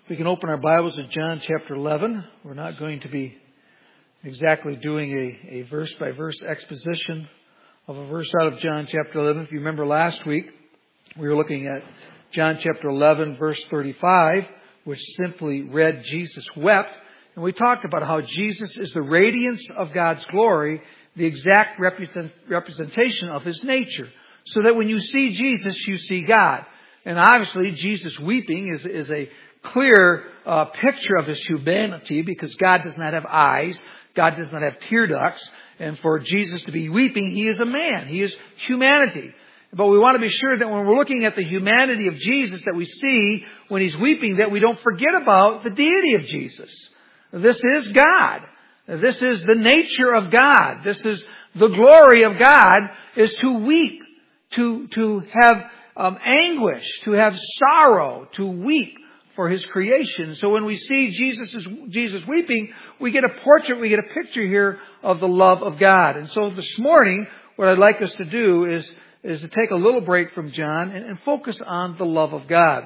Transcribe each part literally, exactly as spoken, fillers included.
We can open our Bibles to John chapter eleven. We're not going to be exactly doing a, a verse-by-verse exposition of a verse out of John chapter eleven. If you remember last week, we were looking at John chapter eleven, verse thirty-five, which simply read, Jesus wept. And we talked about how Jesus is the radiance of God's glory, the exact represent, representation of His nature. So that when you see Jesus, you see God. And obviously, Jesus weeping is, is a clear uh, picture of His humanity, because God does not have eyes. God does not have tear ducts. And for Jesus to be weeping, He is a man. He is humanity. But we want to be sure that when we're looking at the humanity of Jesus that we see when He's weeping, that we don't forget about the deity of Jesus. This is God. This is the nature of God. This is the glory of God, is to weep, to, to have um, anguish, to have sorrow, to weep for His creation. So when we see Jesus Jesus weeping, we get a portrait, we get a picture here of the love of God. And so this morning, what I'd like us to do is, is to take a little break from John and, and focus on the love of God.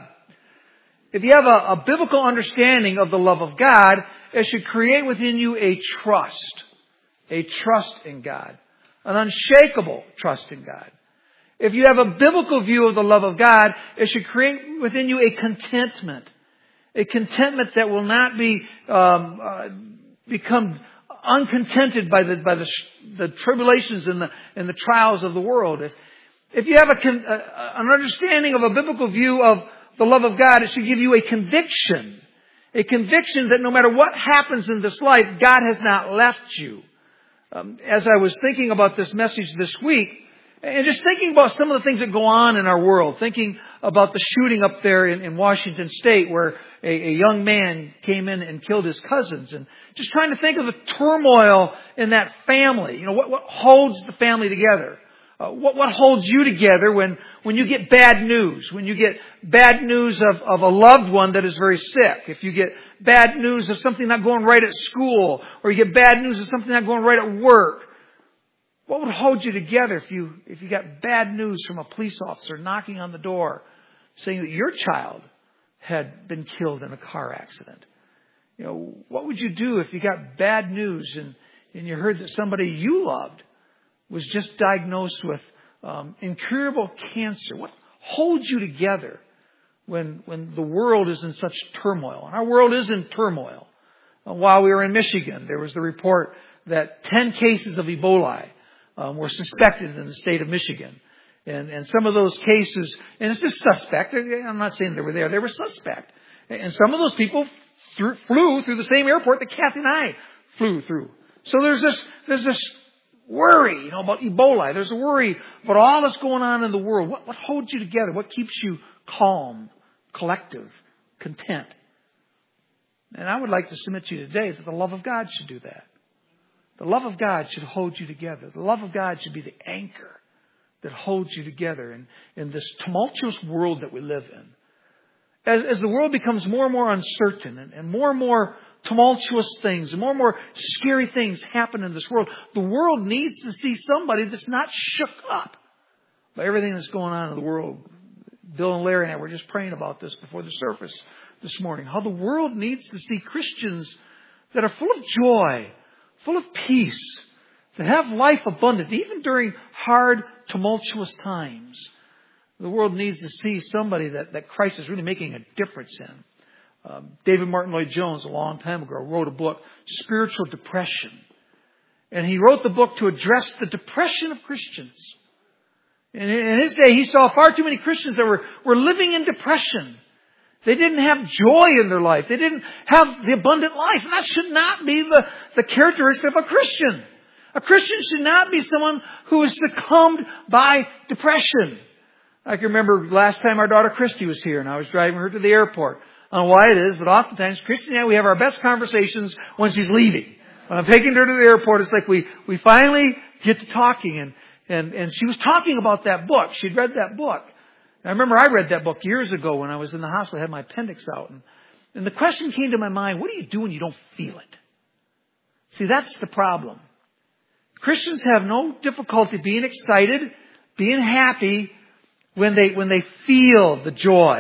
If you have a, a biblical understanding of the love of God, it should create within you a trust, a trust in God, an unshakable trust in God. If you have a biblical view of the love of God, it should create within you a contentment. A contentment that will not be um, uh, become uncontented by the by the, the tribulations and the and the trials of the world. If, if you have a, a an understanding of a biblical view of the love of God, it should give you a conviction, a conviction that no matter what happens in this life, God has not left you. Um, as I was thinking about this message this week, and just thinking about some of the things that go on in our world, thinking about the shooting up there in, in Washington State where a, a young man came in and killed his cousins, and just trying to think of the turmoil in that family. You know, what, what holds the family together? Uh, what, what holds you together when, when you get bad news? When you get bad news of, of a loved one that is very sick? If you get bad news of something not going right at school, or you get bad news of something not going right at work? What would hold you together if you if you got bad news from a police officer knocking on the door saying that your child had been killed in a car accident? You know, what would you do if you got bad news and, and you heard that somebody you loved was just diagnosed with um, incurable cancer? What holds you together when when the world is in such turmoil? And our world is in turmoil. Uh, while we were in Michigan, there was the report that ten cases of Ebola Um, were suspected in the state of Michigan. And, and some of those cases, and it's just suspect, I'm not saying they were there, they were suspect. And some of those people threw, flew through the same airport that Kathy and I flew through. So there's this, there's this worry, you know, about Ebola. There's a worry about all that's going on in the world. What, what holds you together? What keeps you calm, collective, content? And I would like to submit to you today that the love of God should do that. The love of God should hold you together. The love of God should be the anchor that holds you together in, in this tumultuous world that we live in. As, as the world becomes more and more uncertain and, and more and more tumultuous things and more and more scary things happen in this world, the world needs to see somebody that's not shook up by everything that's going on in the world. Bill and Larry and I were just praying about this before the service this morning. How the world needs to see Christians that are full of joy, full of peace, that have life abundant, even during hard, tumultuous times. The world needs to see somebody that, that Christ is really making a difference in. Um, David Martin Lloyd-Jones, a long time ago, wrote a book, Spiritual Depression. And he wrote the book to address the depression of Christians. And in his day, he saw far too many Christians that were, were living in depression. They didn't have joy in their life. They didn't have the abundant life. And that should not be the, the characteristic of a Christian. A Christian should not be someone who is succumbed by depression. I can remember last time our daughter Christy was here and I was driving her to the airport. I don't know why it is, but oftentimes Christy and I, we have our best conversations when she's leaving. When I'm taking her to the airport, it's like we, we finally get to talking. And, and, and she was talking about that book. She'd read that book. I remember I read that book years ago when I was in the hospital. I had my appendix out. And, and the question came to my mind, what do you do when you don't feel it? See, that's the problem. Christians have no difficulty being excited, being happy when they when they feel the joy,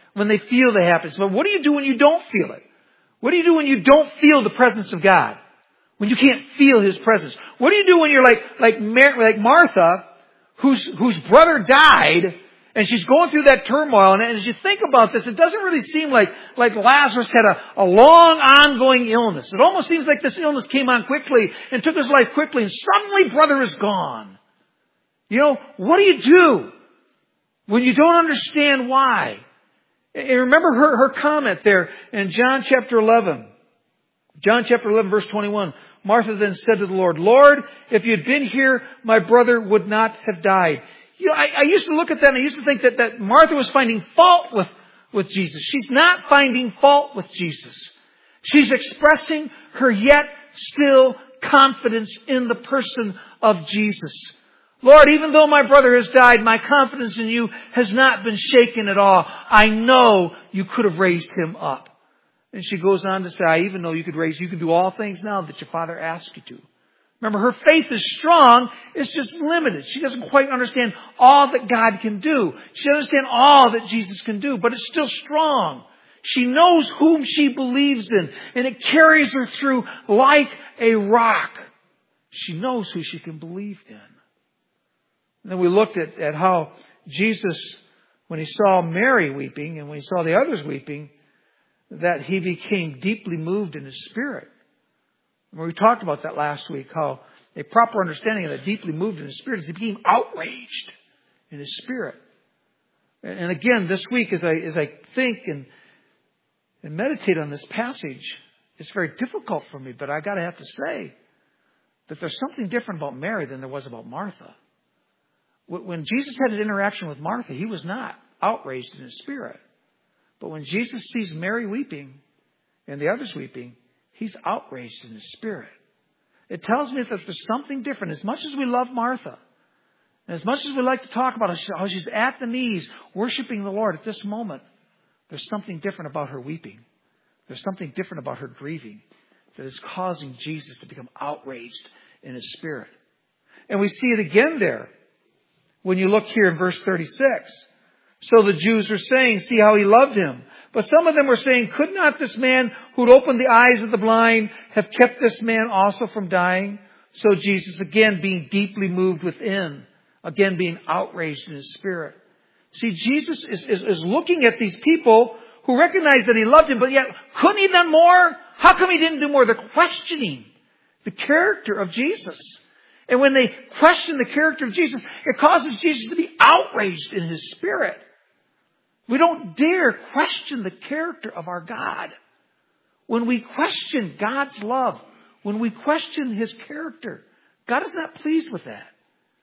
when they feel the happiness. But what do you do when you don't feel it? What do you do when you don't feel the presence of God? When you can't feel His presence? What do you do when you're like, like, Mar- like Martha, whose, whose brother died, and she's going through that turmoil, and as you think about this, it doesn't really seem like, like Lazarus had a, a long ongoing illness. It almost seems like this illness came on quickly and took his life quickly, and suddenly brother is gone. You know, what do you do when you don't understand why? And remember her, her comment there in John chapter eleven. John chapter eleven, verse twenty-one. Martha then said to the Lord, Lord, if you had been here, my brother would not have died. You know, I, I used to look at that and I used to think that, that Martha was finding fault with, with Jesus. She's not finding fault with Jesus. She's expressing her yet still confidence in the person of Jesus. Lord, even though my brother has died, my confidence in you has not been shaken at all. I know you could have raised him up. And she goes on to say, I even know you could raise, you can do all things now that your father asked you to. Remember, her faith is strong. It's just limited. She doesn't quite understand all that God can do. She doesn't understand all that Jesus can do, but it's still strong. She knows whom she believes in, and it carries her through like a rock. She knows who she can believe in. And then we looked at, at how Jesus, when he saw Mary weeping and when he saw the others weeping, that he became deeply moved in his spirit. And we talked about that last week, how a proper understanding of that deeply moved in his spirit is he became outraged in his spirit. And, and again, this week as I, as I think and, and meditate on this passage, it's very difficult for me, but I gotta have to say that there's something different about Mary than there was about Martha. When Jesus had an interaction with Martha, he was not outraged in his spirit. But when Jesus sees Mary weeping and the others weeping, he's outraged in his spirit. It tells me that there's something different. As much as we love Martha, and as much as we like to talk about how she's at the knees worshiping the Lord at this moment, there's something different about her weeping. There's something different about her grieving that is causing Jesus to become outraged in his spirit. And we see it again there. When you look here in verse thirty-six, so the Jews were saying, see how he loved him. But some of them were saying, could not this man who'd opened the eyes of the blind have kept this man also from dying? So Jesus, again being deeply moved within, again being outraged in his spirit. See, Jesus is, is, is looking at these people who recognize that he loved him, but yet couldn't he done more? How come he didn't do more? They're questioning the character of Jesus. And when they question the character of Jesus, it causes Jesus to be outraged in his spirit. We don't dare question the character of our God. When we question God's love, when we question his character, God is not pleased with that.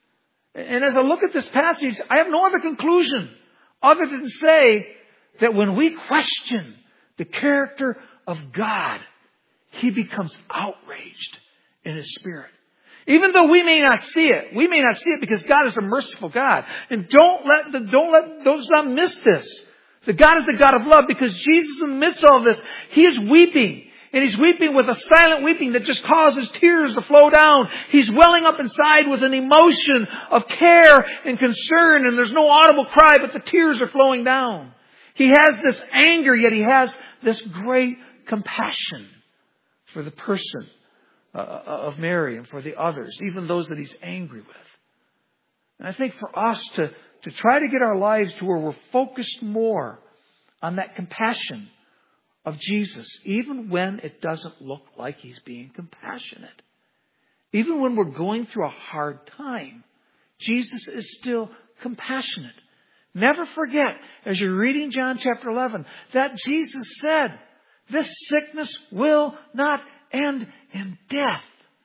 And as I look at this passage, I have no other conclusion other than say that when we question the character of God, he becomes outraged in his spirit. Even though we may not see it, we may not see it because God is a merciful God. And don't let the, don't let, don't not miss this. The God is the God of love because Jesus in the midst of all this, he is weeping. And he's weeping with a silent weeping that just causes tears to flow down. He's welling up inside with an emotion of care and concern, and there's no audible cry, but the tears are flowing down. He has this anger, yet he has this great compassion for the person Uh, of Mary and for the others, even those that he's angry with. And I think for us to, to try to get our lives to where we're focused more on that compassion of Jesus, even when it doesn't look like he's being compassionate. Even when we're going through a hard time, Jesus is still compassionate. Never forget, as you're reading John chapter eleven, that Jesus said, this sickness will not end in death.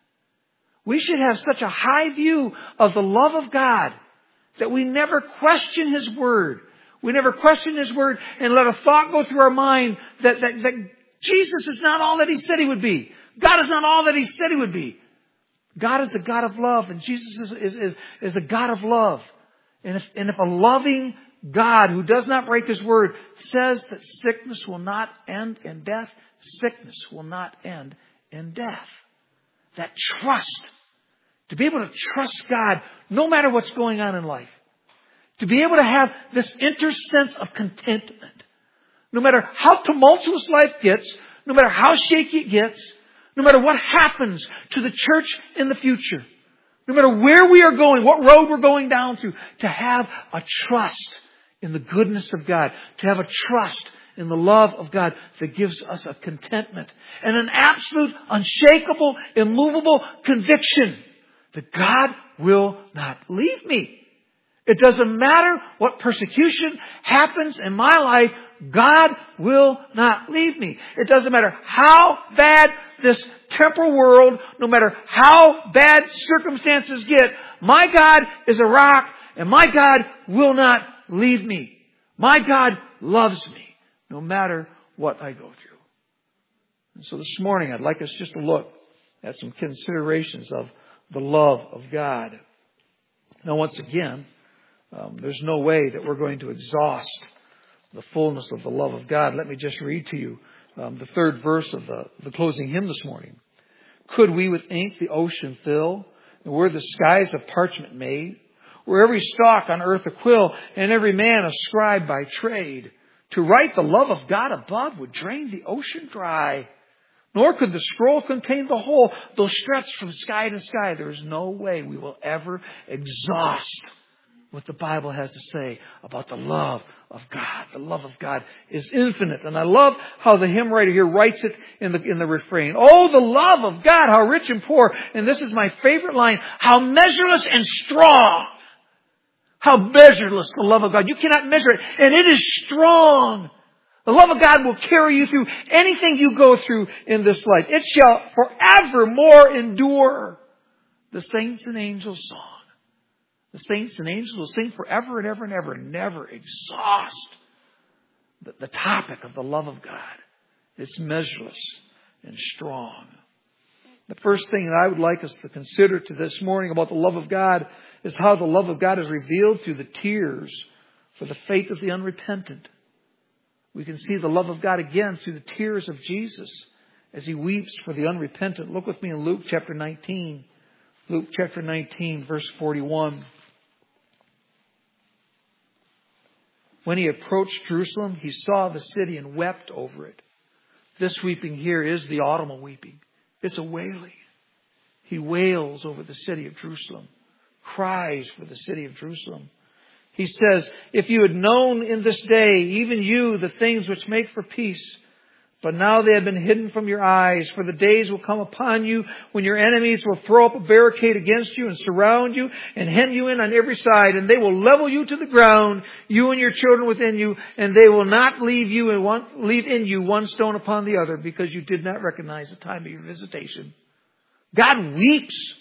We should have such a high view of the love of God that we never question his word. We never question his word and let a thought go through our mind that, that, that Jesus is not all that he said he would be. God is not all that he said he would be. God is a God of love, and Jesus is, is, is, is a God of love. And if, and if a loving God who does not break his word says that sickness will not end in death, sickness will not end in death. That trust. To be able to trust God no matter what's going on in life. To be able to have this inner sense of contentment. No matter how tumultuous life gets, no matter how shaky it gets, no matter what happens to the church in the future, no matter where we are going, what road we're going down through, to have a trust in the goodness of God, to have a trust in the love of God that gives us a contentment and an absolute, unshakable, immovable conviction that God will not leave me. It doesn't matter what persecution happens in my life, God will not leave me. It doesn't matter how bad this temporal world, no matter how bad circumstances get, my God is a rock and my God will not leave me. My God loves me no matter what I go through. And so this morning I'd like us just to look at some considerations of the love of God. Now once again, um, there's no way that we're going to exhaust the fullness of the love of God. Let me just read to you um, the third verse of the, the closing hymn this morning. Could we with ink the ocean fill, and were the skies of parchment made, were every stalk on earth a quill, and every man a scribe by trade, to write the love of God above would drain the ocean dry. Nor could the scroll contain the whole, though stretched from sky to sky. There is no way we will ever exhaust what the Bible has to say about the love of God. The love of God is infinite. And I love how the hymn writer here writes it in the, in the refrain. Oh, the love of God, how rich and poor. And this is my favorite line. How measureless and strong. How measureless the love of God. You cannot measure it. And it is strong. The love of God will carry you through anything you go through in this life. It shall forevermore endure. The saints and angels song. The saints and angels will sing forever and ever and ever and never exhaust the, the topic of the love of God. It's measureless and strong. The first thing that I would like us to consider to this morning about the love of God is how the love of God is revealed through the tears for the faith of the unrepentant. We can see the love of God again through the tears of Jesus as He weeps for the unrepentant. Look with me in Luke chapter nineteen. Luke chapter nineteen, verse forty-one. When He approached Jerusalem, He saw the city and wept over it. This weeping here is the audible weeping. It's a wailing. He wails over the city of Jerusalem. Cries for the city of Jerusalem. He says, if you had known in this day, even you, the things which make for peace, but now they have been hidden from your eyes, for the days will come upon you when your enemies will throw up a barricade against you and surround you and hem you in on every side, and they will level you to the ground, you and your children within you, and they will not leave you in one, leave in you one stone upon the other, because you did not recognize the time of your visitation. God weeps.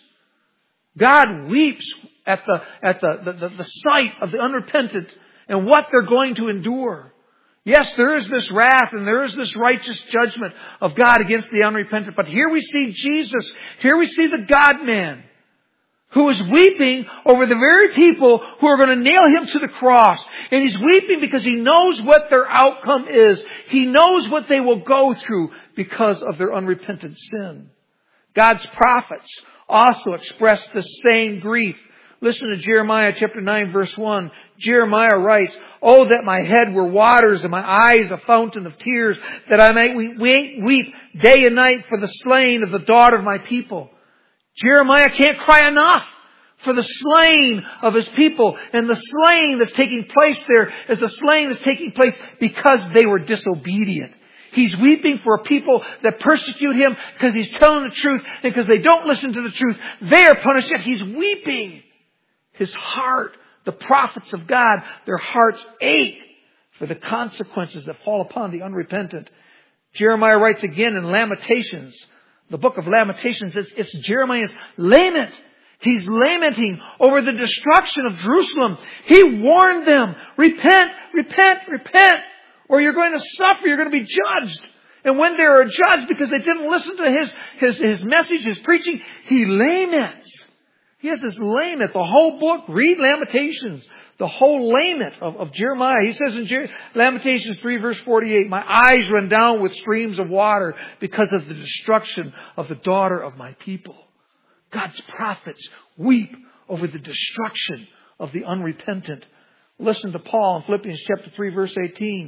God weeps at the, at the, the, the, the sight of the unrepentant and what they're going to endure. Yes, there is this wrath and there is this righteous judgment of God against the unrepentant. But here we see Jesus. Here we see the God-man who is weeping over the very people who are going to nail Him to the cross. And He's weeping because He knows what their outcome is. He knows what they will go through because of their unrepentant sin. God's prophets also express the same grief. Listen to Jeremiah chapter nine verse one. Jeremiah writes, oh, that my head were waters and my eyes a fountain of tears, that I might weep day and night for the slain of the daughter of my people. Jeremiah can't cry enough for the slaying of his people. And the slaying that's taking place there is the slaying that's taking place because they were disobedient. He's weeping for a people that persecute him because he's telling the truth, and because they don't listen to the truth, they are punished. Yet he's weeping. His heart, the prophets of God, their hearts ache for the consequences that fall upon the unrepentant. Jeremiah writes again in Lamentations, the book of Lamentations, it's, it's Jeremiah's lament. He's lamenting over the destruction of Jerusalem. He warned them, repent, repent, repent, or you're going to suffer, you're going to be judged. And when they are judged because they didn't listen to his, his, his message, his preaching, he laments. He has this lament, the whole book. Read Lamentations, the whole lament of, of Jeremiah. He says in Jer- Lamentations three verse forty-eight, my eyes run down with streams of water because of the destruction of the daughter of my people. God's prophets weep over the destruction of the unrepentant. Listen to Paul in Philippians chapter three verse eighteen.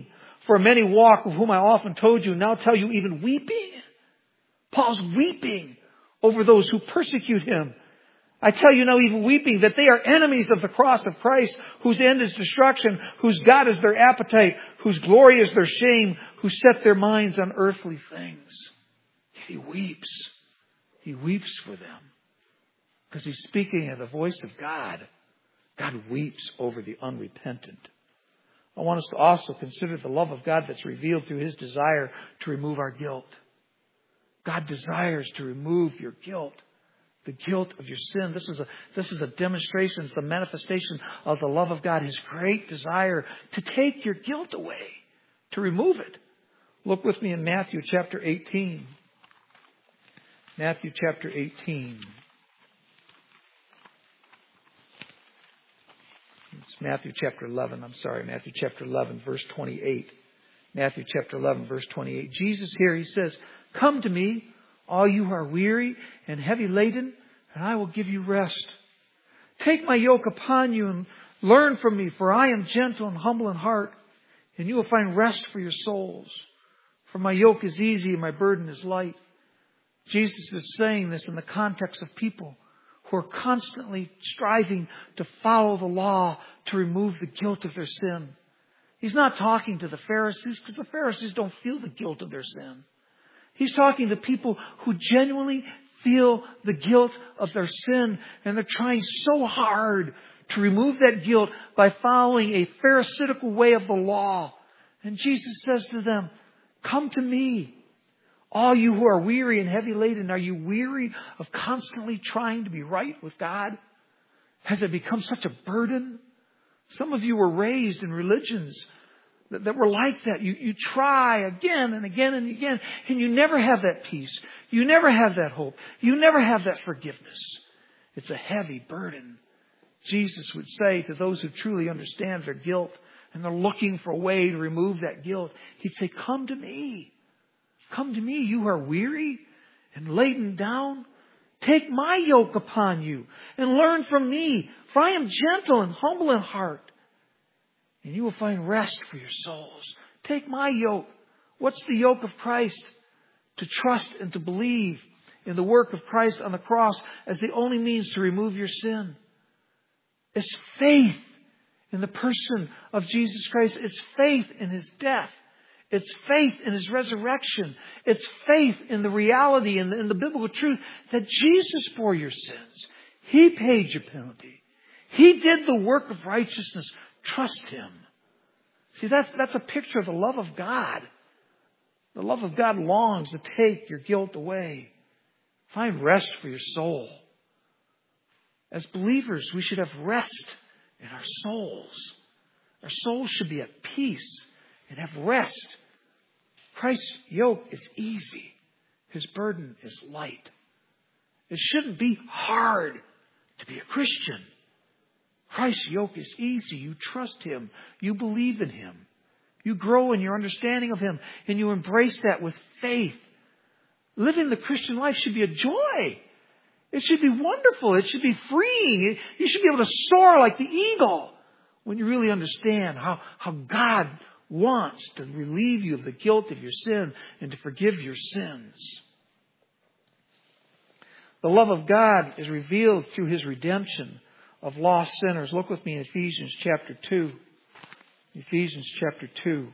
For many walk, of whom I often told you, now tell you even weeping. Paul's weeping over those who persecute him. I tell you now even weeping that they are enemies of the cross of Christ, whose end is destruction, whose God is their appetite, whose glory is their shame, who set their minds on earthly things. He weeps. He weeps for them. Because he's speaking of the voice of God. God weeps over the unrepentant. I want us to also consider the love of God that's revealed through His desire to remove our guilt. God desires to remove your guilt. The guilt of your sin. This is a, this is a demonstration, it's a manifestation of the love of God. His great desire to take your guilt away. To remove it. Look with me in Matthew chapter eighteen. Matthew chapter eighteen. It's Matthew chapter eleven. I'm sorry. Matthew chapter eleven, verse twenty-eight. Matthew chapter eleven, verse twenty-eight. Jesus here, He says, come to me, all you who are weary and heavy laden, and I will give you rest. Take my yoke upon you and learn from me, for I am gentle and humble in heart, and you will find rest for your souls. For my yoke is easy and my burden is light. Jesus is saying this in the context of people who are constantly striving to follow the law to remove the guilt of their sin. He's not talking to the Pharisees because the Pharisees don't feel the guilt of their sin. He's talking to people who genuinely feel the guilt of their sin, and they're trying so hard to remove that guilt by following a pharisaical way of the law. And Jesus says to them, come to me, all you who are weary and heavy laden. Are you weary of constantly trying to be right with God? Has it become such a burden? Some of you were raised in religions that, that were like that. You, you try again and again and again, and you never have that peace. You never have that hope. You never have that forgiveness. It's a heavy burden. Jesus would say to those who truly understand their guilt and they're looking for a way to remove that guilt, He'd say, come to me. Come to me, you who are weary and laden down. Take my yoke upon you and learn from me, for I am gentle and humble in heart, and you will find rest for your souls. Take my yoke. What's the yoke of Christ? To trust and to believe in the work of Christ on the cross as the only means to remove your sin. It's faith in the person of Jesus Christ. It's faith in His death. It's faith in His resurrection. It's faith in the reality and in the biblical truth that Jesus bore your sins. He paid your penalty. He did the work of righteousness. Trust Him. See, that's, that's a picture of the love of God. The love of God longs to take your guilt away. Find rest for your soul. As believers, we should have rest in our souls. Our souls should be at peace and have rest. Christ's yoke is easy. His burden is light. It shouldn't be hard to be a Christian. Christ's yoke is easy. You trust Him. You believe in Him. You grow in your understanding of Him, and you embrace that with faith. Living the Christian life should be a joy. It should be wonderful. It should be freeing. You should be able to soar like the eagle when you really understand how, how God wants to relieve you of the guilt of your sin and to forgive your sins. The love of God is revealed through His redemption of lost sinners. Look with me in Ephesians chapter two. Ephesians chapter two.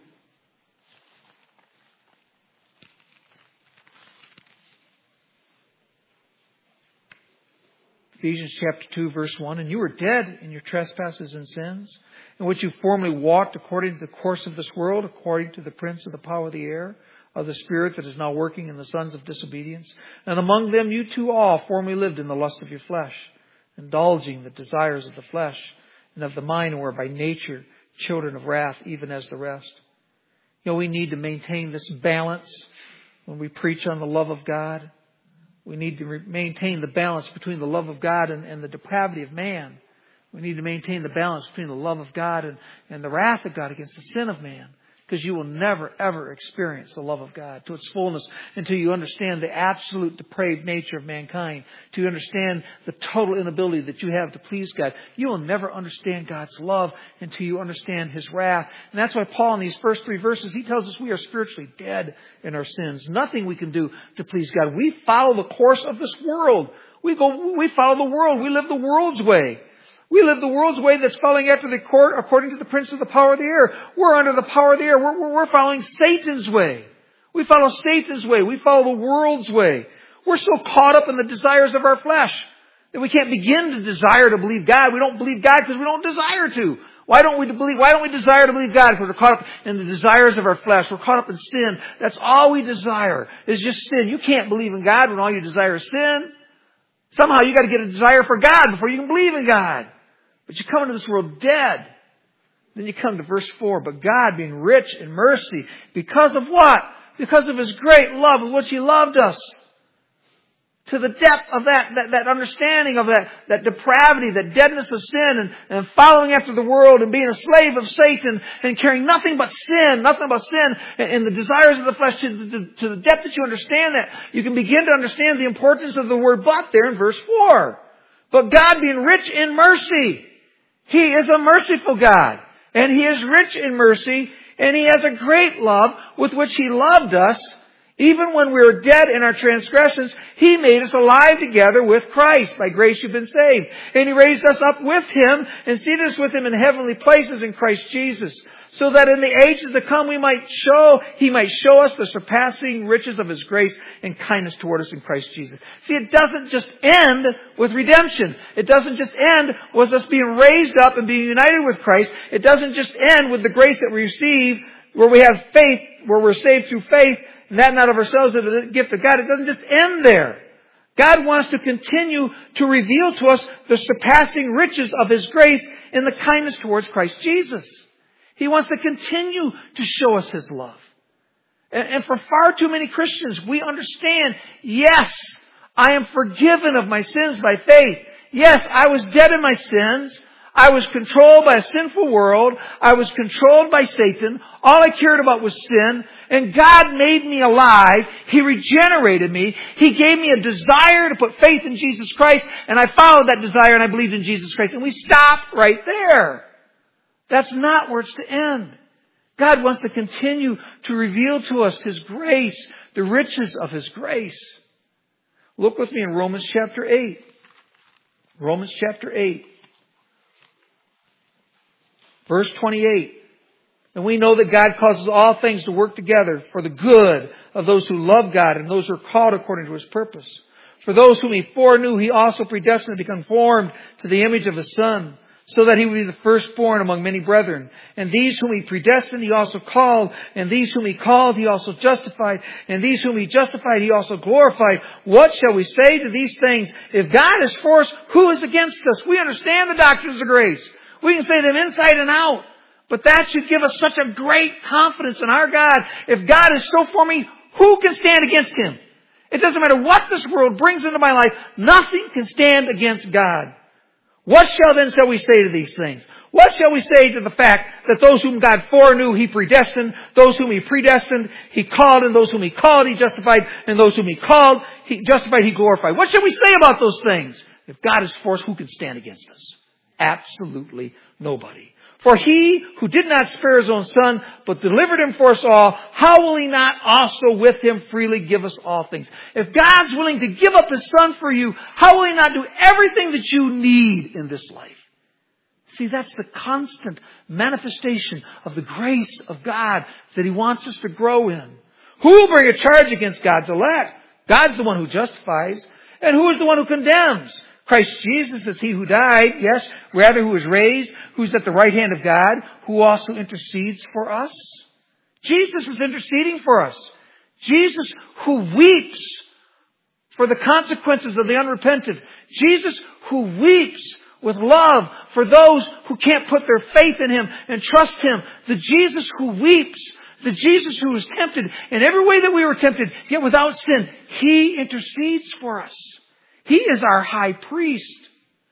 Ephesians chapter two, verse one. And you were dead in your trespasses and sins, in which you formerly walked according to the course of this world, according to the prince of the power of the air, of the spirit that is now working in the sons of disobedience. And among them you too all formerly lived in the lust of your flesh, indulging the desires of the flesh and of the mind, and were by nature children of wrath, even as the rest. You know, we need to maintain this balance when we preach on the love of God. We need to re- maintain the balance between the love of God and, and the depravity of man. We need to maintain the balance between the love of God and, and the wrath of God against the sin of man. Because you will never, ever experience the love of God to its fullness until you understand the absolute depraved nature of mankind. Till you understand the total inability that you have to please God. You will never understand God's love until you understand His wrath. And that's why Paul in these first three verses, he tells us we are spiritually dead in our sins. Nothing we can do to please God. We follow the course of this world. We go, we follow the world. We live the world's way. We live the world's way that's following after the court according to the prince of the power of the air. We're under the power of the air. We're, we're, we're following Satan's way. We follow Satan's way. We follow the world's way. We're so caught up in the desires of our flesh that we can't begin to desire to believe God. We don't believe God because we don't desire to. Why don't we believe, why don't we desire to believe God? Because we're caught up in the desires of our flesh. We're caught up in sin. That's all we desire is just sin. You can't believe in God when all you desire is sin. Somehow you got to get a desire for God before you can believe in God. But you come into this world dead. Then you come to verse four. But God, being rich in mercy, because of what? Because of His great love with which He loved us. To the depth of that, that, that understanding of that, that depravity, that deadness of sin, and, and following after the world and being a slave of Satan and carrying nothing but sin, nothing but sin and, and the desires of the flesh. To, to, to the depth that you understand that, you can begin to understand the importance of the word but there in verse four. But God, being rich in mercy, He is a merciful God, and He is rich in mercy, and He has a great love with which He loved us. Even when we were dead in our transgressions, He made us alive together with Christ. By grace you've been saved. And He raised us up with Him and seated us with Him in heavenly places in Christ Jesus. So that in the ages to come we might show, He might show us the surpassing riches of His grace and kindness toward us in Christ Jesus. See, it doesn't just end with redemption. It doesn't just end with us being raised up and being united with Christ. It doesn't just end with the grace that we receive where we have faith, where we're saved through faith, and that not of ourselves, it is a gift of God. It doesn't just end there. God wants to continue to reveal to us the surpassing riches of His grace in the kindness towards Christ Jesus. He wants to continue to show us His love. And for far too many Christians, we understand, yes, I am forgiven of my sins by faith. Yes, I was dead in my sins. I was controlled by a sinful world. I was controlled by Satan. All I cared about was sin. And God made me alive. He regenerated me. He gave me a desire to put faith in Jesus Christ. And I followed that desire and I believed in Jesus Christ. And we stopped right there. That's not where it's to end. God wants to continue to reveal to us His grace, the riches of His grace. Look with me in Romans chapter eight. Romans chapter eight. Verse twenty-eight. And we know that God causes all things to work together for the good of those who love God and those who are called according to His purpose. For those whom He foreknew, He also predestined to be conformed to the image of His Son, so that He would be the firstborn among many brethren. And these whom He predestined, He also called. And these whom He called, He also justified. And these whom He justified, He also glorified. What shall we say to these things? If God is for us, who is against us? We understand the doctrines of grace. We can say them inside and out. But that should give us such a great confidence in our God. If God is so for me, who can stand against Him? It doesn't matter what this world brings into my life. Nothing can stand against God. What shall then shall we say to these things? What shall we say to the fact that those whom God foreknew, He predestined, those whom He predestined, He called, and those whom He called, He justified, and those whom He called, He justified, He glorified. What shall we say about those things? If God is for us, who can stand against us? Absolutely nobody. For He who did not spare His own Son, but delivered Him for us all, how will He not also with Him freely give us all things? If God's willing to give up His Son for you, how will He not do everything that you need in this life? See, that's the constant manifestation of the grace of God that He wants us to grow in. Who will bring a charge against God's elect? God's the one who justifies. And who is the one who condemns? Christ Jesus is He who died, yes, rather who was raised, who's at the right hand of God, who also intercedes for us. Jesus is interceding for us. Jesus who weeps for the consequences of the unrepentant. Jesus who weeps with love for those who can't put their faith in Him and trust Him. The Jesus who weeps. The Jesus who was tempted in every way that we were tempted, yet without sin. He intercedes for us. He is our high priest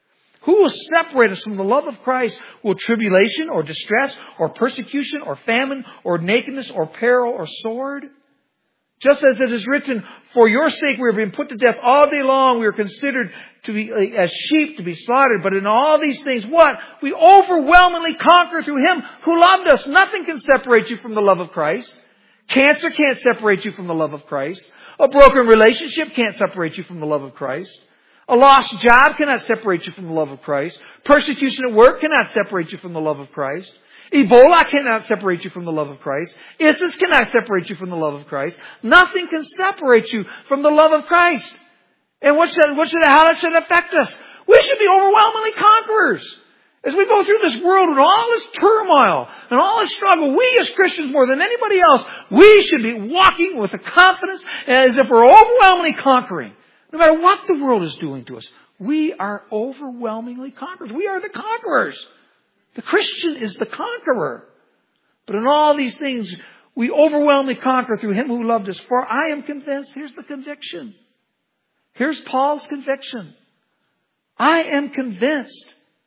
Who will separate us from the love of Christ? Will tribulation or distress or persecution or famine or nakedness or peril or sword? Just as it is written, for your sake we are being put to death all day long. We are considered to be as sheep to be slaughtered. But in all these things, what? We overwhelmingly conquer through Him who loved us. Nothing can separate you from the love of Christ. Cancer can't separate you from the love of Christ. A broken relationship can't separate you from the love of Christ. A lost job cannot separate you from the love of Christ. Persecution at work cannot separate you from the love of Christ. Ebola cannot separate you from the love of Christ. ISIS cannot separate you from the love of Christ. Nothing can separate you from the love of Christ. And what should, what should, how that should affect us? We should be overwhelmingly conquerors. As we go through this world with all this turmoil and all this struggle, we as Christians more than anybody else, we should be walking with a confidence as if we're overwhelmingly conquering. No matter what the world is doing to us, we are overwhelmingly conquerors. We are the conquerors. The Christian is the conqueror. But in all these things, we overwhelmingly conquer through Him who loved us. For I am convinced, here's the conviction. Here's Paul's conviction. I am convinced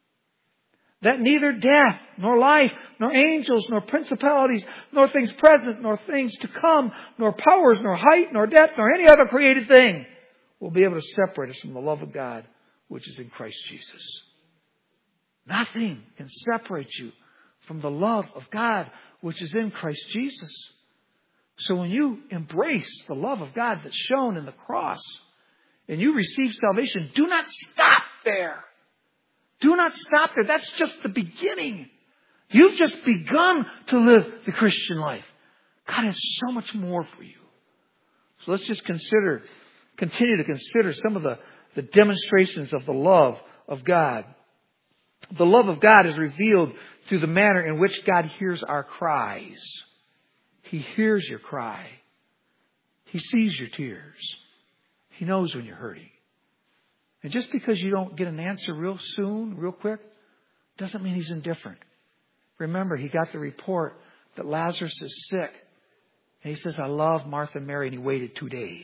that neither death, nor life, nor angels, nor principalities, nor things present, nor things to come, nor powers, nor height, nor depth, nor any other created thing will be able to separate us from the love of God, which is in Christ Jesus. Nothing can separate you from the love of God, which is in Christ Jesus. So when you embrace the love of God that's shown in the cross, and you receive salvation, do not stop there. Do not stop there. That's just the beginning. You've just begun to live the Christian life. God has so much more for you. So let's just consider, continue to consider some of the, the demonstrations of the love of God. The love of God is revealed through the manner in which God hears our cries. He hears your cry. He sees your tears. He knows when you're hurting. And just because you don't get an answer real soon, real quick, doesn't mean He's indifferent. Remember, He got the report that Lazarus is sick. And He says, I love Martha and Mary, and He waited two days.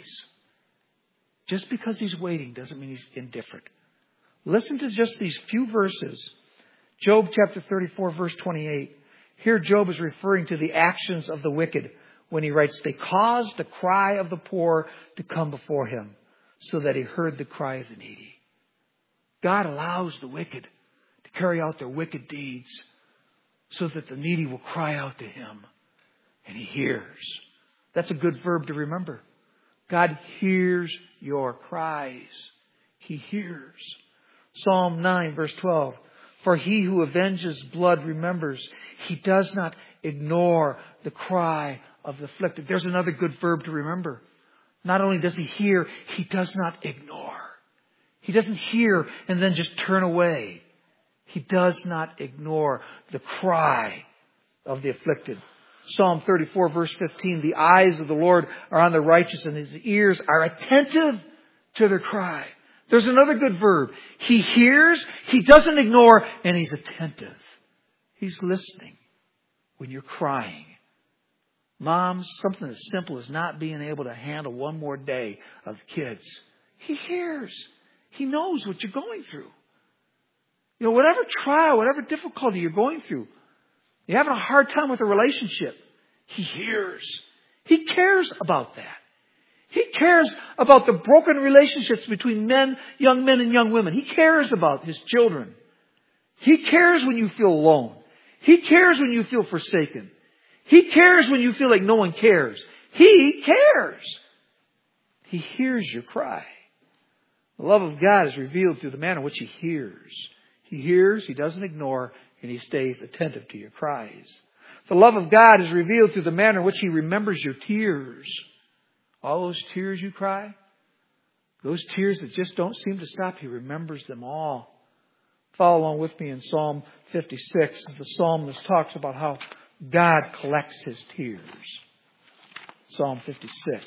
Just because He's waiting doesn't mean He's indifferent. Listen to just these few verses. Job chapter thirty-four, verse twenty-eight. Here Job is referring to the actions of the wicked when he writes, they caused the cry of the poor to come before Him, so that He heard the cry of the needy. God allows the wicked to carry out their wicked deeds so that the needy will cry out to Him, and He hears. That's a good verb to remember. God hears your cries. He hears. Psalm nine, verse twelve. For He who avenges blood remembers. He does not ignore the cry of the afflicted. There's another good verb to remember. Not only does He hear, He does not ignore. He doesn't hear and then just turn away. He does not ignore the cry of the afflicted. Psalm thirty-four, verse fifteen. The eyes of the Lord are on the righteous, and His ears are attentive to their cry. There's another good verb. He hears, He doesn't ignore, and He's attentive. He's listening when you're crying. Moms, something as simple as not being able to handle one more day of kids. He hears. He knows what you're going through. You know, whatever trial, whatever difficulty you're going through, you're having a hard time with a relationship, He hears. He cares about that. He cares about the broken relationships between men, young men and young women. He cares about His children. He cares when you feel alone. He cares when you feel forsaken. He cares when you feel like no one cares. He cares. He hears your cry. The love of God is revealed through the manner in which He hears. He hears, He doesn't ignore, and He stays attentive to your cries. The love of God is revealed through the manner in which He remembers your tears. All those tears you cry, those tears that just don't seem to stop, He remembers them all. Follow along with me in Psalm fifty-six. The psalmist talks about how God collects His tears. Psalm fifty-six.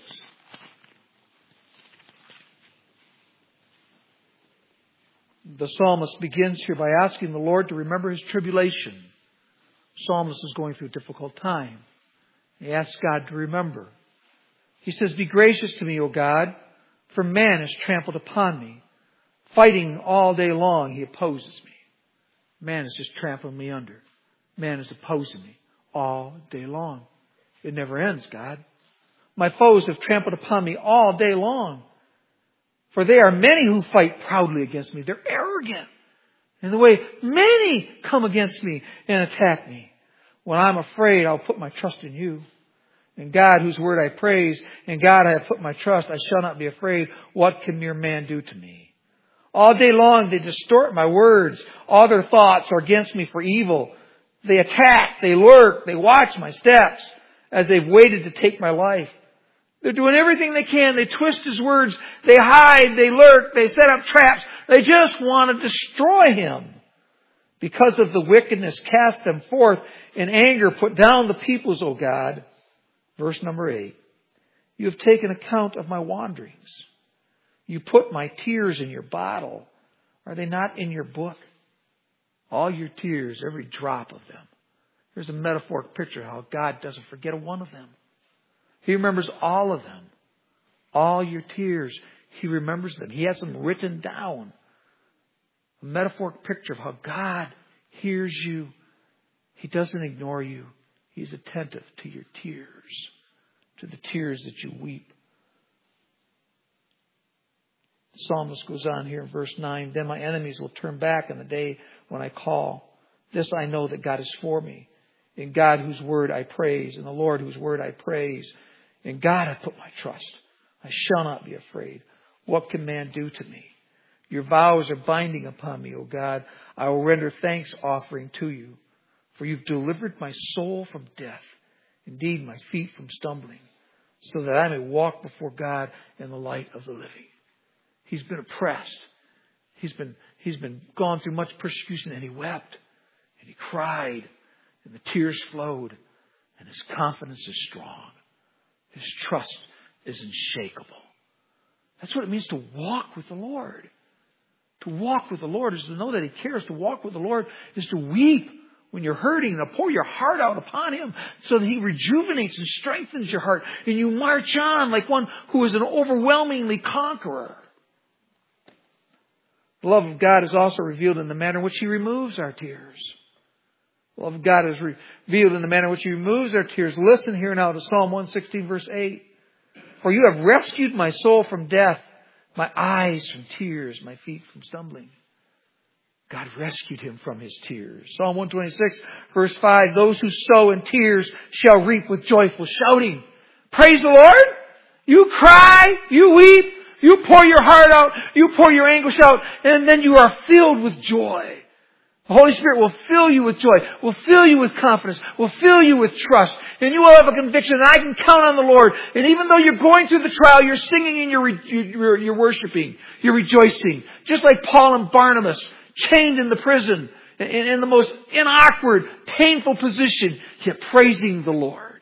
The psalmist begins here by asking the Lord to remember his tribulation. The psalmist is going through a difficult time. He asks God to remember. He says, be gracious to me, O God, for man has trampled upon me. fighting all day long. He opposes me. Man is just trampling me under. Man is opposing me all day long. It never ends, God. My foes have trampled upon me all day long. For there are many who fight proudly against me. They're arrogant in the way many come against me and attack me. When I'm afraid, I'll put my trust in you. In God, whose word I praise, in God I have put my trust. I shall not be afraid. What can mere man do to me? All day long they distort my words. All their thoughts are against me for evil. They attack, they lurk, they watch my steps as they've waited to take my life. They're doing everything they can. They twist His words. They hide. They lurk. They set up traps. They just want to destroy Him. Because of the wickedness, cast them forth. In anger, put down the peoples, O God. Verse number eight. You have taken account of my wanderings. You put my tears in your bottle. Are they not in your book? All your tears, every drop of them. Here's a metaphoric picture of how God doesn't forget a one of them. He remembers all of them. All your tears, He remembers them. He has them written down. A metaphoric picture of how God hears you. He doesn't ignore you. He's attentive to your tears, to the tears that you weep. The psalmist goes on here in verse nine. Then my enemies will turn back in the day when I call. This I know, that God is for me. In God whose word I praise. In the Lord whose word I praise. In God I put my trust. I shall not be afraid. What can man do to me? Your vows are binding upon me, O God. I will render thanks offering to you. For you've delivered my soul from death. Indeed, my feet from stumbling. So that I may walk before God in the light of the living. He's been oppressed. He's been, he's been gone through much persecution, and he wept. And he cried. And the tears flowed. And his confidence is strong. His trust is unshakable. That's what it means to walk with the Lord. To walk with the Lord is to know that He cares. To walk with the Lord is to weep when you're hurting, to pour your heart out upon Him so that He rejuvenates and strengthens your heart. And you march on like one who is an overwhelmingly conqueror. The love of God is also revealed in the manner in which He removes our tears. The love of God is revealed in the manner in which He removes our tears. Listen here now to Psalm one sixteen verse eight. For you have rescued my soul from death, my eyes from tears, my feet from stumbling. God rescued him from his tears. Psalm one twenty-six verse five. Those who sow in tears shall reap with joyful shouting. Praise the Lord. You cry, you weep, you pour your heart out, you pour your anguish out, and then you are filled with joy. The Holy Spirit will fill you with joy, will fill you with confidence, will fill you with trust. And you will have a conviction that I can count on the Lord. And even though you're going through the trial, you're singing and you're, you're, you're worshiping. You're rejoicing. Just like Paul and Barnabas, chained in the prison, in, in the most inawkward, painful position, yet praising the Lord.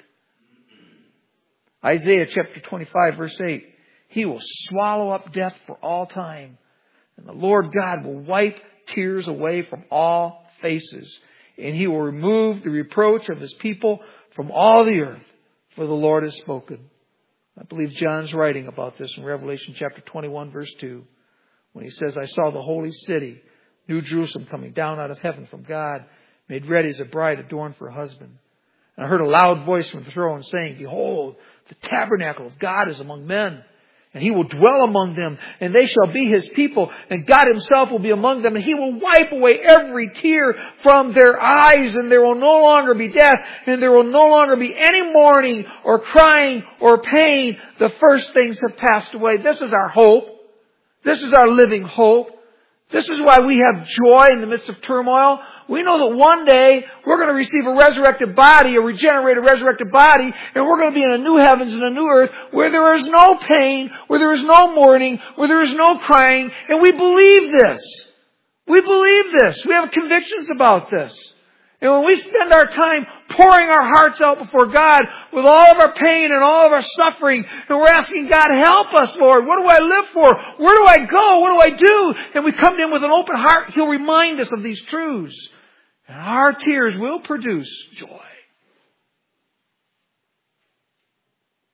Isaiah chapter twenty-five verse eight. He will swallow up death for all time. And the Lord God will wipe tears away from all faces. And He will remove the reproach of His people from all the earth. For the Lord has spoken. I believe John's writing about this in Revelation chapter twenty-one verse two. When he says, I saw the holy city, New Jerusalem, coming down out of heaven from God, made ready as a bride adorned for her husband. And I heard a loud voice from the throne saying, Behold, the tabernacle of God is among men. And He will dwell among them, and they shall be His people, and God Himself will be among them, and He will wipe away every tear from their eyes, and there will no longer be death, and there will no longer be any mourning, or crying, or pain. The first things have passed away. This is our hope. This is our living hope. This is why we have joy in the midst of turmoil. We know that one day we're going to receive a resurrected body, a regenerated resurrected body, and we're going to be in a new heavens and a new earth where there is no pain, where there is no mourning, where there is no crying. And we believe this. We believe this. We have convictions about this. And when we spend our time pouring our hearts out before God with all of our pain and all of our suffering, and we're asking God, help us, Lord. What do I live for? Where do I go? What do I do? And we come to Him with an open heart, He'll remind us of these truths. And our tears will produce joy.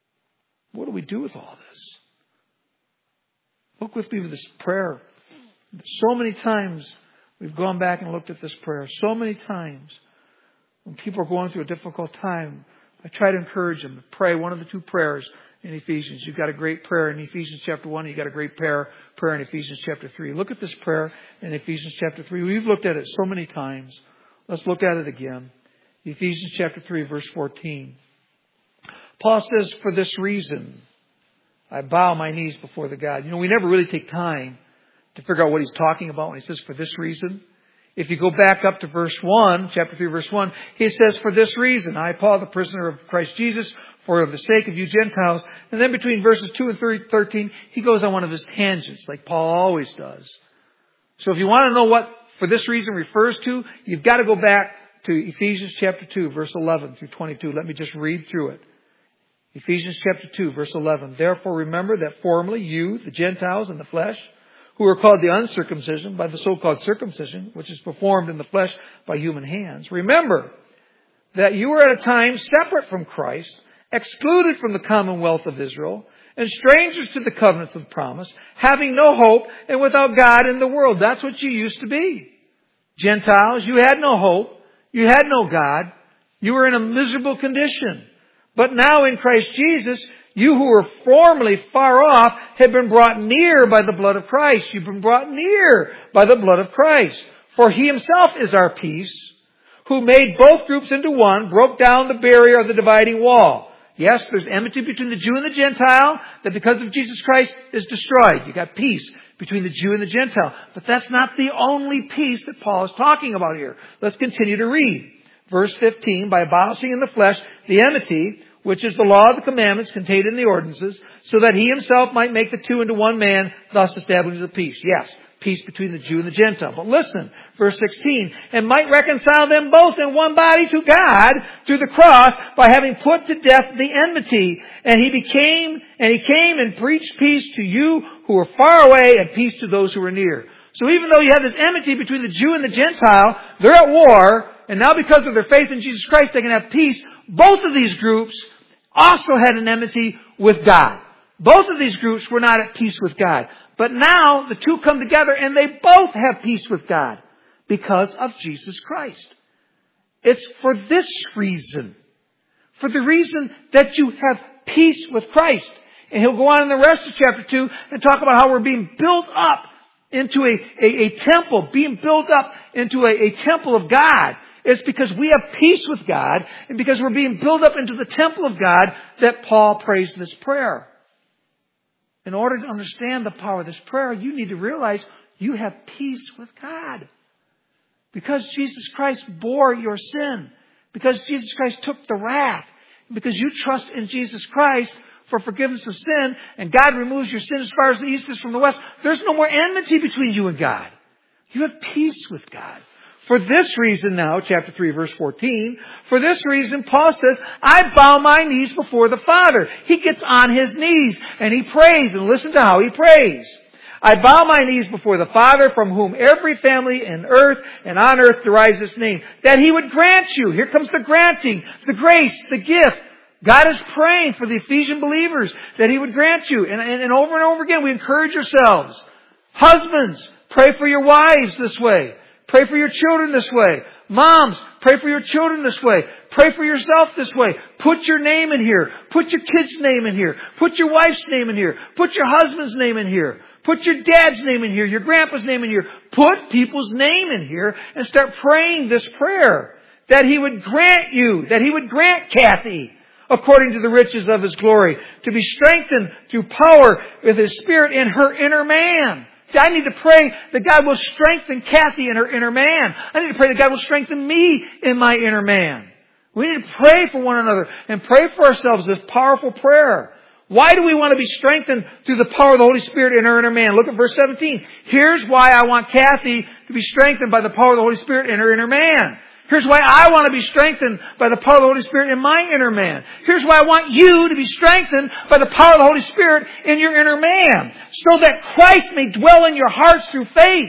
What do we do with all this? Look with me with this prayer So many times we've gone back and looked at this prayer. So many times when people are going through a difficult time, I try to encourage them to pray one of the two prayers in Ephesians. You've got a great prayer in Ephesians chapter one. You've got a great prayer, prayer in Ephesians chapter three. Look at this prayer in Ephesians chapter three. We've looked at it so many times. Let's look at it again. Ephesians chapter three, verse fourteen. Paul says, for this reason, I bow my knees before the God. You know, we never really take time to figure out what he's talking about when he says, for this reason. If you go back up to verse one, chapter three, verse one, he says, for this reason, I, Paul, the prisoner of Christ Jesus, for the sake of you Gentiles. And then between verses two and thirteen, he goes on one of his tangents, like Paul always does. So if you want to know what for this reason refers to, you've got to go back to Ephesians chapter two, verse eleven through twenty-two. Let me just read through it. Ephesians chapter two, verse eleven. Therefore remember that formerly you, the Gentiles in the flesh, who were called the uncircumcision by the so-called circumcision, which is performed in the flesh by human hands. Remember that you were at a time separate from Christ, excluded from the commonwealth of Israel, and strangers to the covenants of promise, having no hope and without God in the world. That's what you used to be. Gentiles, you had no hope. You had no God. You were in a miserable condition. But now in Christ Jesus, you who were formerly far off have been brought near by the blood of Christ. You've been brought near by the blood of Christ. For He Himself is our peace, who made both groups into one, broke down the barrier of the dividing wall. Yes, there's enmity between the Jew and the Gentile that because of Jesus Christ is destroyed. You got peace between the Jew and the Gentile. But that's not the only peace that Paul is talking about here. Let's continue to read. Verse fifteen, by abolishing in the flesh the enmity, which is the law of the commandments contained in the ordinances, so that He Himself might make the two into one man, thus establishing the peace. Yes, peace between the Jew and the Gentile. But listen, verse sixteen, and might reconcile them both in one body to God through the cross by having put to death the enmity. And He became, and He came and preached peace to you who were far away and peace to those who were near. So even though you have this enmity between the Jew and the Gentile, they're at war, and now because of their faith in Jesus Christ, they can have peace. Both of these groups also had an enmity with God. Both of these groups were not at peace with God. But now the two come together and they both have peace with God because of Jesus Christ. It's for this reason. For the reason that you have peace with Christ. And he'll go on in the rest of chapter two and talk about how we're being built up into a, a, a temple, being built up into a, a temple of God. It's because we have peace with God and because we're being built up into the temple of God that Paul prays this prayer. In order to understand the power of this prayer, you need to realize you have peace with God. Because Jesus Christ bore your sin. Because Jesus Christ took the wrath. Because you trust in Jesus Christ for forgiveness of sin, and God removes your sin as far as the east is from the west, there's no more enmity between you and God. You have peace with God. For this reason now, chapter three, verse fourteen, for this reason, Paul says, I bow my knees before the Father. He gets on his knees and he prays, and listen to how he prays. I bow my knees before the Father, from whom every family in earth and on earth derives its name, that He would grant you. Here comes the granting, the grace, the gift. God is praying for the Ephesian believers that He would grant you. And, and, and over and over again, we encourage ourselves. Husbands, pray for your wives this way. Pray for your children this way. Moms, pray for your children this way. Pray for yourself this way. Put your name in here. Put your kid's name in here. Put your wife's name in here. Put your husband's name in here. Put your dad's name in here. Your grandpa's name in here. Put people's name in here and start praying this prayer. That He would grant you, that He would grant Kathy, according to the riches of His glory, to be strengthened through power with His Spirit in her inner man. See, I need to pray that God will strengthen Kathy in her inner man. I need to pray that God will strengthen me in my inner man. We need to pray for one another and pray for ourselves this powerful prayer. Why do we want to be strengthened through the power of the Holy Spirit in our inner man? Look at verse seventeen. Here's why I want Kathy to be strengthened by the power of the Holy Spirit in her inner man. Here's why I want to be strengthened by the power of the Holy Spirit in my inner man. Here's why I want you to be strengthened by the power of the Holy Spirit in your inner man. So that Christ may dwell in your hearts through faith.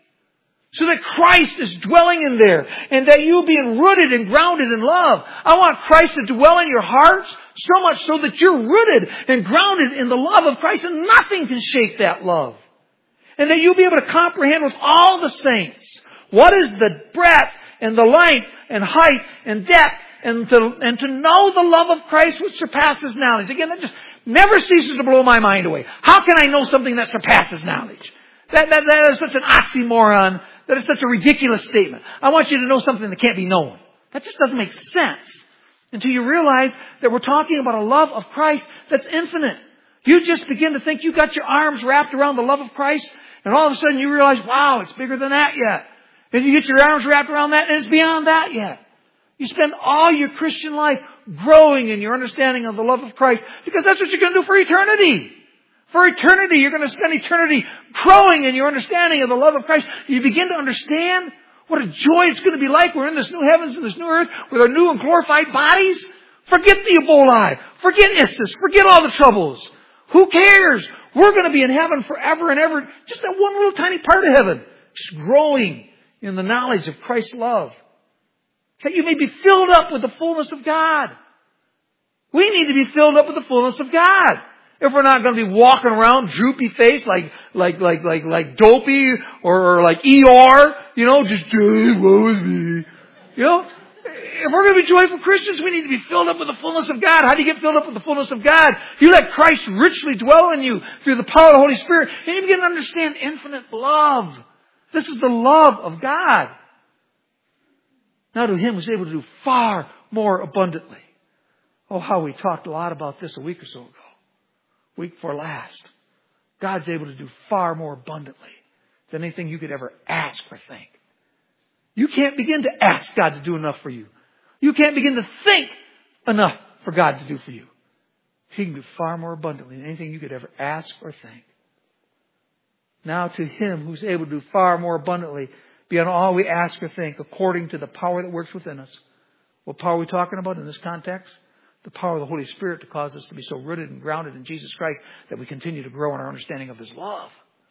So that Christ is dwelling in there. And that you being rooted and grounded in love. I want Christ to dwell in your hearts so much so that you're rooted and grounded in the love of Christ. And nothing can shake that love. And that you'll be able to comprehend with all the saints what is the breadth and the length and height and depth, and to, and to know the love of Christ which surpasses knowledge. Again, that just never ceases to blow my mind away. How can I know something that surpasses knowledge? That, that, that is such an oxymoron. That is such a ridiculous statement. I want you to know something that can't be known. That just doesn't make sense until you realize that we're talking about a love of Christ that's infinite. You just begin to think you got your arms wrapped around the love of Christ, and all of a sudden you realize, wow, it's bigger than that yet. And you get your arms wrapped around that, and it's beyond that yet. You spend all your Christian life growing in your understanding of the love of Christ, because that's what you're going to do for eternity. For eternity, you're going to spend eternity growing in your understanding of the love of Christ. You begin to understand what a joy it's going to be like. We're in this new heavens and this new earth with our new and glorified bodies. Forget the Ebola. Forget Issus. Forget all the troubles. Who cares? We're going to be in heaven forever and ever. Just that one little tiny part of heaven. Just growing in the knowledge of Christ's love. That you may be filled up with the fullness of God. We need to be filled up with the fullness of God. If we're not going to be walking around droopy face like, like, like, like, like dopey or, or like E R, you know, just, woe with me. You know, if we're going to be joyful Christians, we need to be filled up with the fullness of God. How do you get filled up with the fullness of God? You let Christ richly dwell in you through the power of the Holy Spirit, and you begin to understand infinite love. This is the love of God. Now to Him who's able to do far more abundantly. Oh, how we talked a lot about this a week or so ago. Week before last. God's able to do far more abundantly than anything you could ever ask or think. You can't begin to ask God to do enough for you. You can't begin to think enough for God to do for you. He can do far more abundantly than anything you could ever ask or think. Now to Him who's able to do far more abundantly beyond all we ask or think, according to the power that works within us. What power are we talking about in this context? The power of the Holy Spirit to cause us to be so rooted and grounded in Jesus Christ that we continue to grow in our understanding of His love.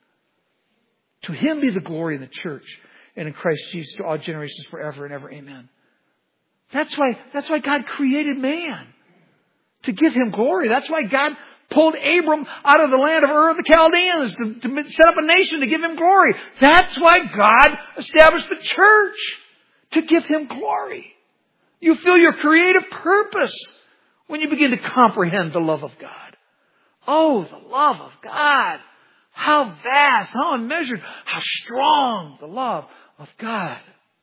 To Him be the glory in the church and in Christ Jesus to all generations forever and ever. Amen. That's why, that's why God created man. To give Him glory. That's why God pulled Abram out of the land of Ur of the Chaldeans to, to set up a nation to give Him glory. That's why God established the church. To give Him glory. You feel your creative purpose when you begin to comprehend the love of God. Oh, the love of God. How vast, how unmeasured, how strong the love of God.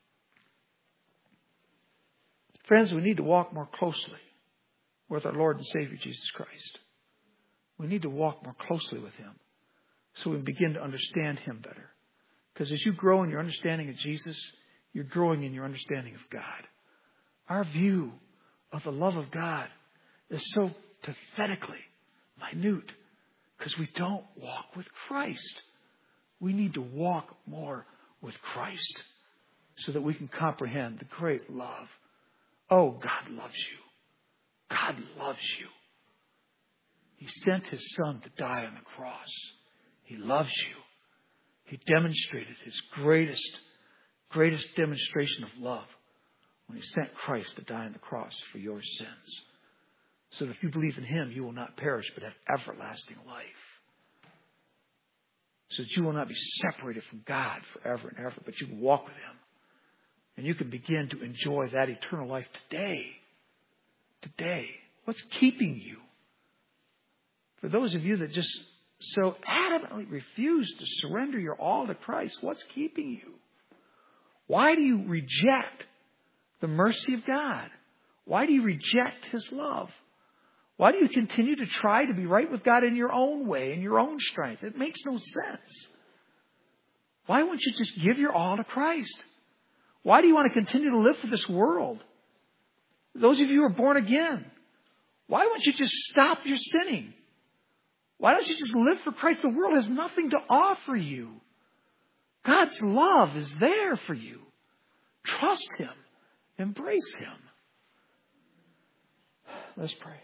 Friends, we need to walk more closely with our Lord and Savior Jesus Christ. We need to walk more closely with Him so we begin to understand Him better. Because as you grow in your understanding of Jesus, you're growing in your understanding of God. Our view of the love of God is so pathetically minute because we don't walk with Christ. We need to walk more with Christ so that we can comprehend the great love. Oh, God loves you. God loves you. He sent His Son to die on the cross. He loves you. He demonstrated His greatest, greatest demonstration of love when He sent Christ to die on the cross for your sins. So that if you believe in Him, you will not perish but have everlasting life. So that you will not be separated from God forever and ever, but you can walk with Him. And you can begin to enjoy that eternal life today. Today. What's keeping you? For those of you that just so adamantly refuse to surrender your all to Christ, what's keeping you? Why do you reject the mercy of God? Why do you reject His love? Why do you continue to try to be right with God in your own way, in your own strength? It makes no sense. Why won't you just give your all to Christ? Why do you want to continue to live for this world? Those of you who are born again, why won't you just stop your sinning? Why don't you just live for Christ? The world has nothing to offer you. God's love is there for you. Trust Him. Embrace Him. Let's pray.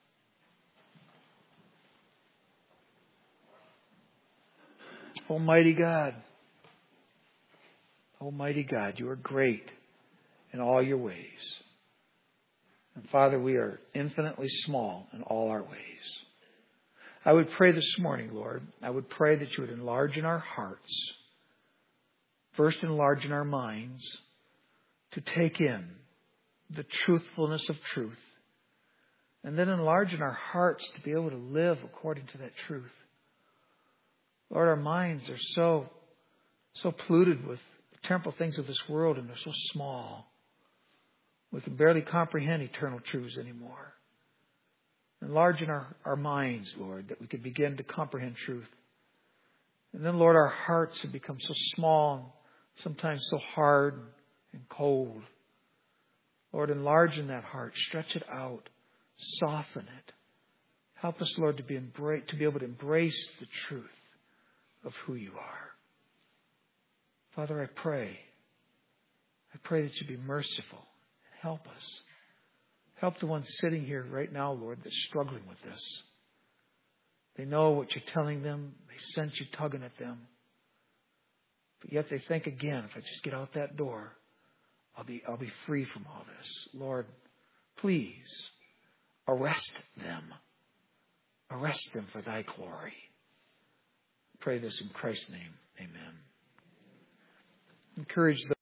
Almighty God, Almighty God, You are great in all Your ways. And Father, we are infinitely small in all our ways. I would pray this morning, Lord, I would pray that you would enlarge in our hearts, first enlarge in our minds, to take in the truthfulness of truth, and then enlarge in our hearts to be able to live according to that truth. Lord, our minds are so, so polluted with the temporal things of this world, and they're so small. We can barely comprehend eternal truths anymore. Enlarge in our, our minds, Lord, that we could begin to comprehend truth. And then, Lord, our hearts have become so small, sometimes so hard and cold. Lord, enlarge in that heart. Stretch it out. Soften it. Help us, Lord, to be, embrace, to be able to embrace the truth of who you are. Father, I pray. I pray that you be merciful. Help us. Help the ones sitting here right now, Lord, that's struggling with this. They know what you're telling them. They sense you tugging at them. But yet they think again, if I just get out that door, I'll be, I'll be free from all this. Lord, please arrest them. Arrest them for thy glory. I pray this in Christ's name. Amen. Encourage those